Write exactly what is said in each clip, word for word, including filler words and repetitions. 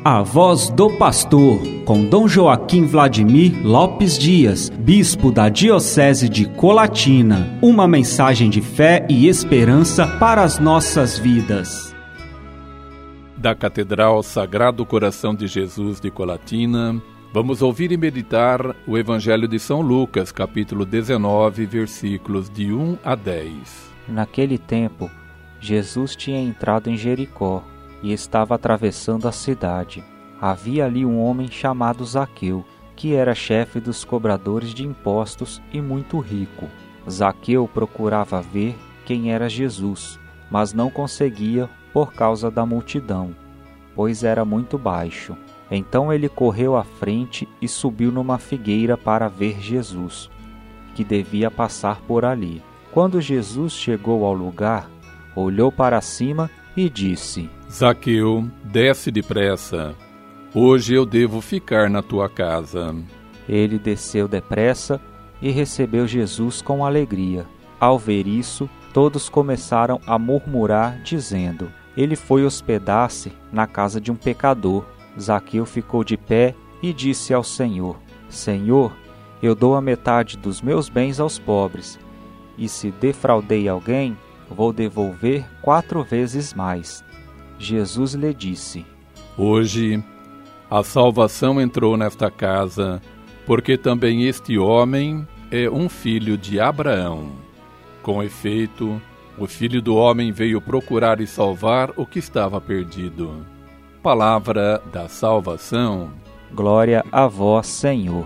A Voz do Pastor, com Dom Joaquim Vladimir Lopes Dias, bispo da Diocese de Colatina. Uma mensagem de fé e esperança para as nossas vidas. Da Catedral Sagrado Coração de Jesus de Colatina, vamos ouvir e meditar o Evangelho de São Lucas, capítulo dezenove, versículos de um a dez. Naquele tempo, Jesus tinha entrado em Jericó e estava atravessando a cidade. Havia ali um homem chamado Zaqueu, que era chefe dos cobradores de impostos e muito rico. Zaqueu procurava ver quem era Jesus, mas não conseguia por causa da multidão, pois era muito baixo. Então ele correu à frente e subiu numa figueira para ver Jesus, que devia passar por ali. Quando Jesus chegou ao lugar, olhou para cima e disse: Zaqueu, desce depressa. Hoje eu devo ficar na tua casa. Ele desceu depressa e recebeu Jesus com alegria. Ao ver isso, todos começaram a murmurar, dizendo: ele foi hospedar-se na casa de um pecador. Zaqueu ficou de pé e disse ao Senhor: Senhor, eu dou a metade dos meus bens aos pobres, e se defraudei alguém, vou devolver quatro vezes mais. Jesus lhe disse: Hoje a salvação entrou nesta casa, porque também este homem é um filho de Abraão. Com efeito, o Filho do Homem veio procurar e salvar o que estava perdido. Palavra da salvação. Glória a vós, Senhor.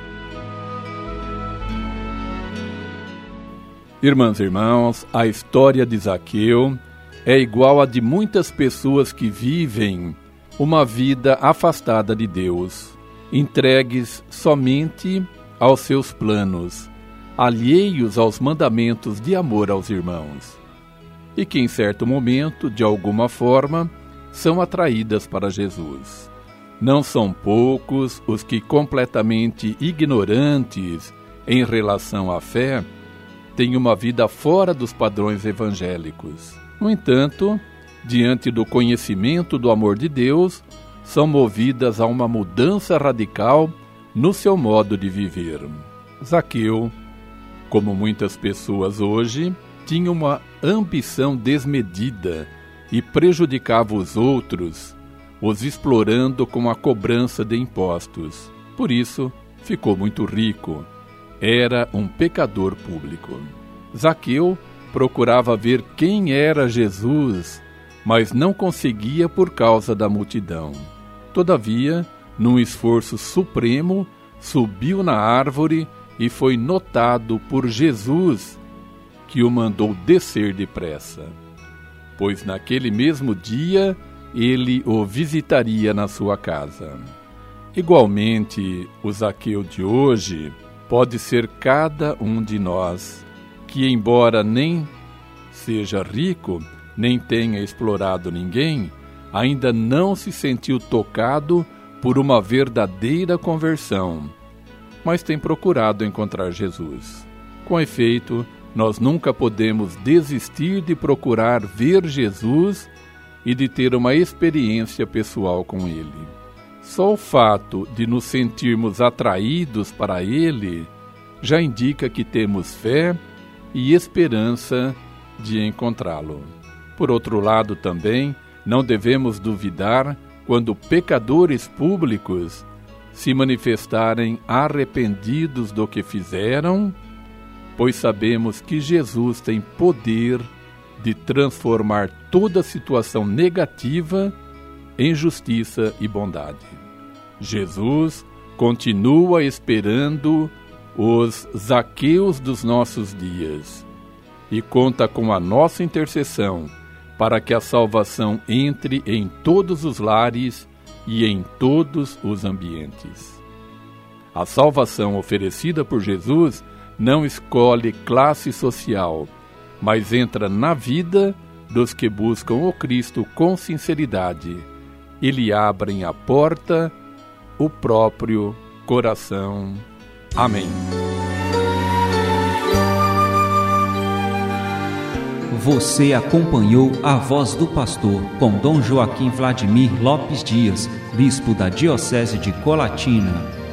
Irmãs e irmãos, a história de Zaqueu é igual à de muitas pessoas que vivem uma vida afastada de Deus, entregues somente aos seus planos, alheios aos mandamentos de amor aos irmãos, e que em certo momento, de alguma forma, são atraídas para Jesus. Não são poucos os que, completamente ignorantes em relação à fé, têm uma vida fora dos padrões evangélicos. No entanto, diante do conhecimento do amor de Deus, são movidas a uma mudança radical no seu modo de viver. Zaqueu, como muitas pessoas hoje, tinha uma ambição desmedida e prejudicava os outros, os explorando com a cobrança de impostos. Por isso, ficou muito rico. Era um pecador público. Zaqueu procurava ver quem era Jesus, mas não conseguia por causa da multidão. Todavia, num esforço supremo, subiu na árvore e foi notado por Jesus, que o mandou descer depressa, pois naquele mesmo dia ele o visitaria na sua casa. Igualmente, o Zaqueu de hoje pode ser cada um de nós, que embora nem seja rico, nem tenha explorado ninguém, ainda não se sentiu tocado por uma verdadeira conversão, mas tem procurado encontrar Jesus. Com efeito, nós nunca podemos desistir de procurar ver Jesus e de ter uma experiência pessoal com Ele. Só o fato de nos sentirmos atraídos para Ele já indica que temos fé e esperança de encontrá-lo. Por outro lado, também, não devemos duvidar quando pecadores públicos se manifestarem arrependidos do que fizeram, pois sabemos que Jesus tem poder de transformar toda situação negativa em justiça e bondade. Jesus continua esperando os Zaqueus dos nossos dias e conta com a nossa intercessão para que a salvação entre em todos os lares e em todos os ambientes. A salvação oferecida por Jesus não escolhe classe social, mas entra na vida dos que buscam o Cristo com sinceridade e lhe abrem a porta, o próprio coração. Amém. Você acompanhou a Voz do Pastor com Dom Joaquim Vladimir Lopes Dias, bispo da Diocese de Colatina.